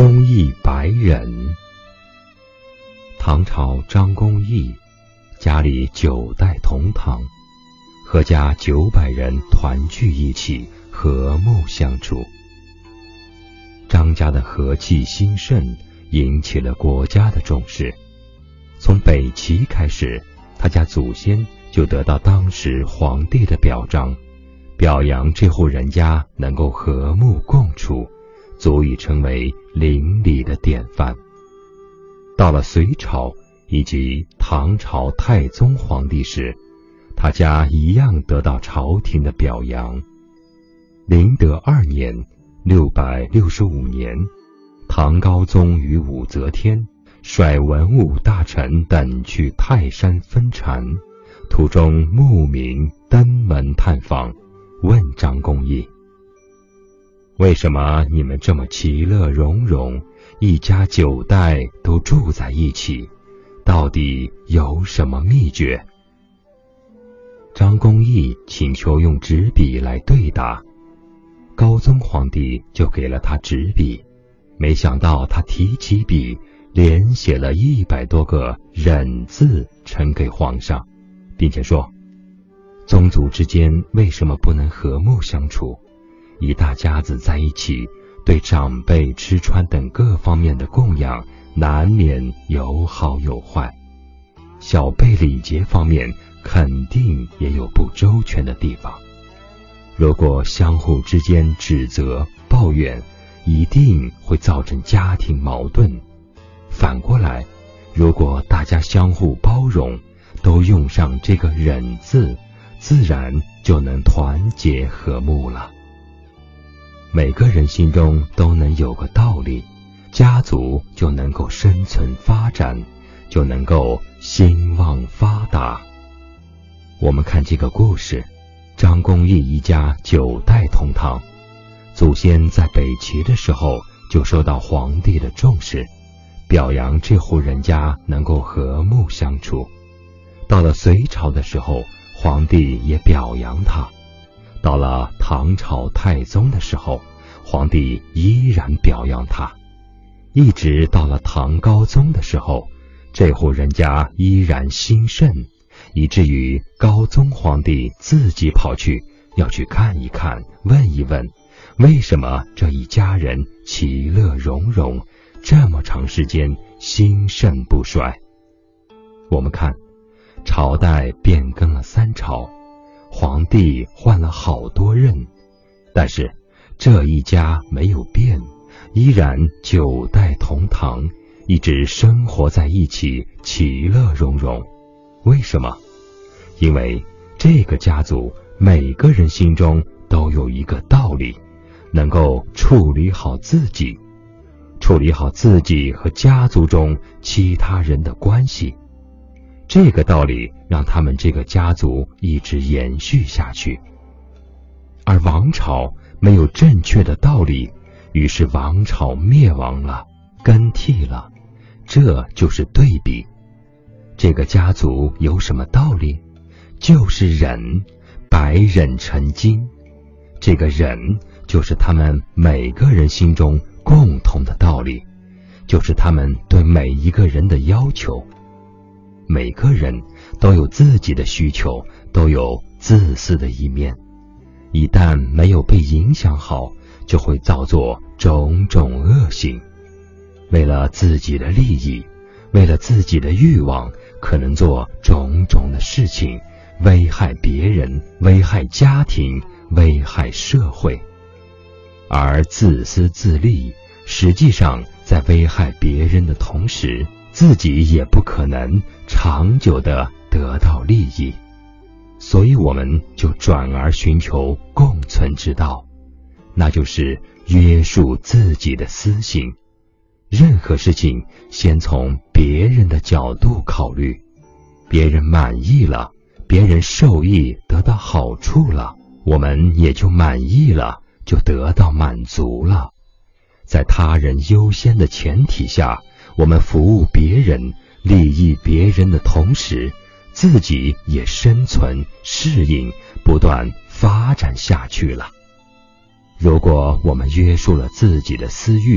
公义白人。唐朝张公义家里9代同堂，阖家900人团聚一起，和睦相处。张家的和气兴盛引起了国家的重视。从北齐开始，他家祖先就得到当时皇帝的表彰，表扬这户人家能够和睦共处，足以成为邻里的典范。到了隋朝以及唐朝太宗皇帝时，他家一样得到朝廷的表扬。麟德2年665年，唐高宗与武则天率文武大臣等去泰山分禅，途中慕名登门探访，问张公义：为什么你们这么其乐融融，一家9代都住在一起，到底有什么秘诀？张公义请求用纸笔来对答，高宗皇帝就给了他纸笔，没想到他提起笔，连写了100多个忍字呈给皇上，并且说：宗族之间为什么不能和睦相处？一大家子在一起，对长辈吃穿等各方面的供养难免有好有坏，小辈礼节方面肯定也有不周全的地方。如果相互之间指责抱怨，一定会造成家庭矛盾。反过来，如果大家相互包容，都用上这个忍字，自然就能团结和睦了。每个人心中都能有个道理，家族就能够生存发展，就能够兴旺发达。我们看这个故事，张公义一家9代同堂，祖先在北齐的时候就受到皇帝的重视，表扬这户人家能够和睦相处。到了隋朝的时候，皇帝也表扬他。到了唐朝太宗的时候，皇帝依然表扬他。一直到了唐高宗的时候，这户人家依然兴盛，以至于高宗皇帝自己跑去要去看一看，问一问，为什么这一家人其乐融融，这么长时间兴盛不衰。我们看，朝代变更了3朝，皇帝换了好多任，但是这一家没有变，依然9代同堂，一直生活在一起，其乐融融。为什么？因为这个家族每个人心中都有一个道理，能够处理好自己，处理好自己和家族中其他人的关系。这个道理让他们这个家族一直延续下去。而王朝没有正确的道理，于是王朝灭亡了，更替了，这就是对比。这个家族有什么道理？就是忍，百忍成金。这个忍就是他们每个人心中共同的道理，就是他们对每一个人的要求。每个人都有自己的需求，都有自私的一面，一旦没有被影响好，就会造作种种恶行。为了自己的利益，为了自己的欲望，可能做种种的事情，危害别人，危害家庭，危害社会。而自私自利，实际上在危害别人的同时，自己也不可能长久地得到利益。所以我们就转而寻求共存之道，那就是约束自己的私心。任何事情先从别人的角度考虑，别人满意了，别人受益得到好处了，我们也就满意了，就得到满足了。在他人优先的前提下，我们服务别人，利益别人的同时，自己也生存适应，不断发展下去了。如果我们约束了自己的私欲，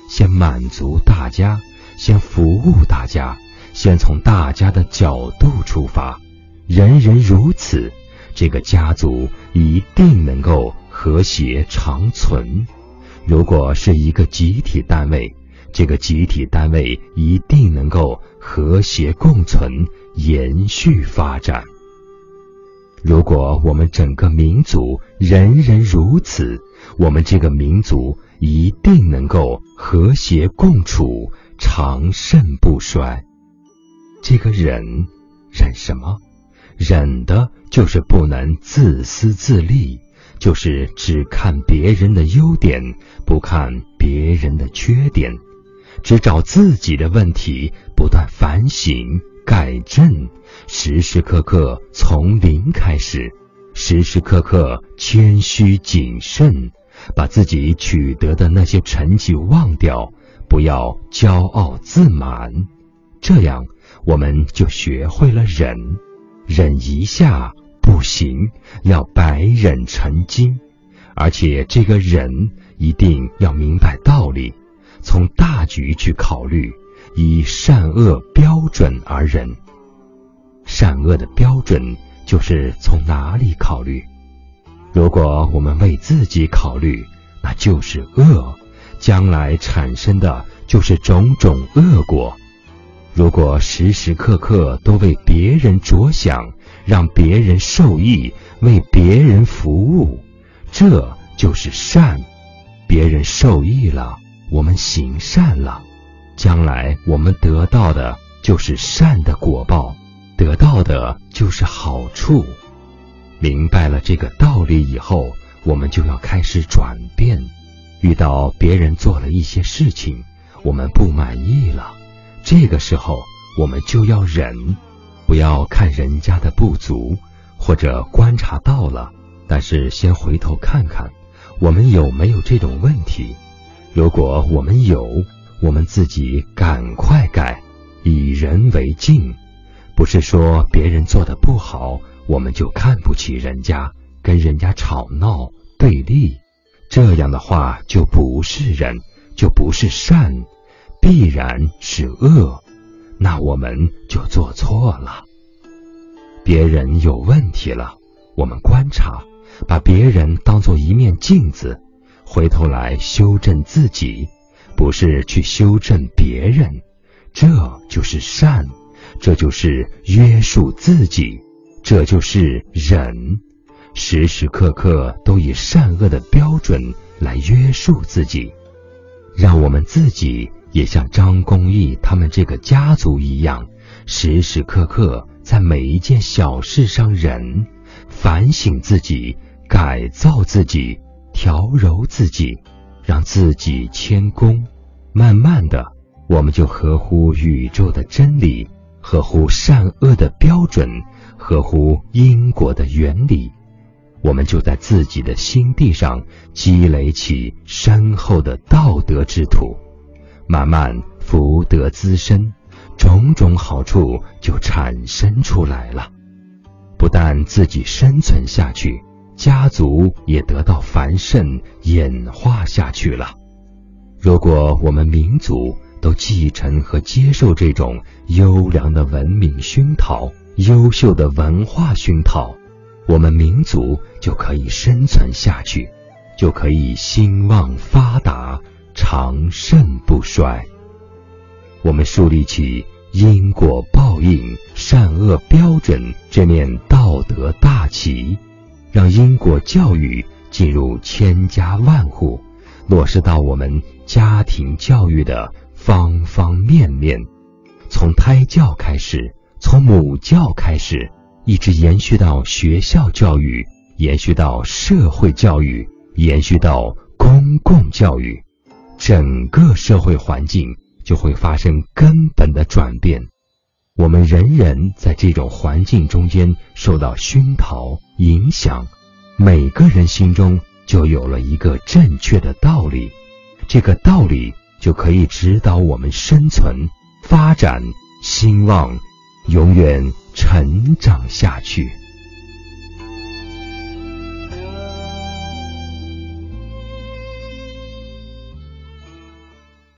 先满足大家，先服务大家，先从大家的角度出发，人人如此，这个家族一定能够和谐长存。如果是一个集体单位，这个集体单位一定能够和谐共存，延续发展。如果我们整个民族人人如此，我们这个民族一定能够和谐共处，长盛不衰。这个忍什么？忍的就是不能自私自利，就是只看别人的优点，不看别人的缺点，只找自己的问题，不断反省改正，时时刻刻从零开始，时时刻刻谦虚谨慎，把自己取得的那些成绩忘掉，不要骄傲自满。这样我们就学会了忍，忍一下不行，要百忍成金。而且这个忍一定要明白道理，从大局去考虑，以善恶标准而忍。善恶的标准就是从哪里考虑。如果我们为自己考虑，那就是恶，将来产生的就是种种恶果。如果时时刻刻都为别人着想，让别人受益，为别人服务，这就是善。别人受益了，我们行善了，将来我们得到的就是善的果报，得到的就是好处。明白了这个道理以后，我们就要开始转变。遇到别人做了一些事情，我们不满意了，这个时候我们就要忍，不要看人家的不足，或者观察到了，但是先回头看看我们有没有这种问题。如果我们有，我们自己赶快改，以人为镜。不是说别人做得不好，我们就看不起人家，跟人家吵闹对立，这样的话就不是人，就不是善，必然是恶，那我们就做错了。别人有问题了，我们观察，把别人当作一面镜子，回头来修正自己，不是去修正别人，这就是善，这就是约束自己，这就是忍。时时刻刻都以善恶的标准来约束自己，让我们自己也像张公义他们这个家族一样，时时刻刻在每一件小事上忍，反省自己，改造自己，调柔自己，让自己谦恭。慢慢的，我们就合乎宇宙的真理，合乎善恶的标准，合乎因果的原理，我们就在自己的心地上积累起深厚的道德之土，慢慢福德滋生，种种好处就产生出来了。不但自己生存下去，家族也得到繁盛演化下去了。如果我们民族都继承和接受这种优良的文明熏陶，优秀的文化熏陶，我们民族就可以生存下去，就可以兴旺发达，长盛不衰。我们树立起因果报应、善恶标准这面道德大旗，让因果教育进入千家万户，落实到我们家庭教育的方方面面，从胎教开始，从母教开始，一直延续到学校教育，延续到社会教育，延续到公共教育，整个社会环境就会发生根本的转变。我们人人在这种环境中间受到熏陶影响，每个人心中就有了一个正确的道理，这个道理就可以指导我们生存、发展、兴旺，永远成长下去。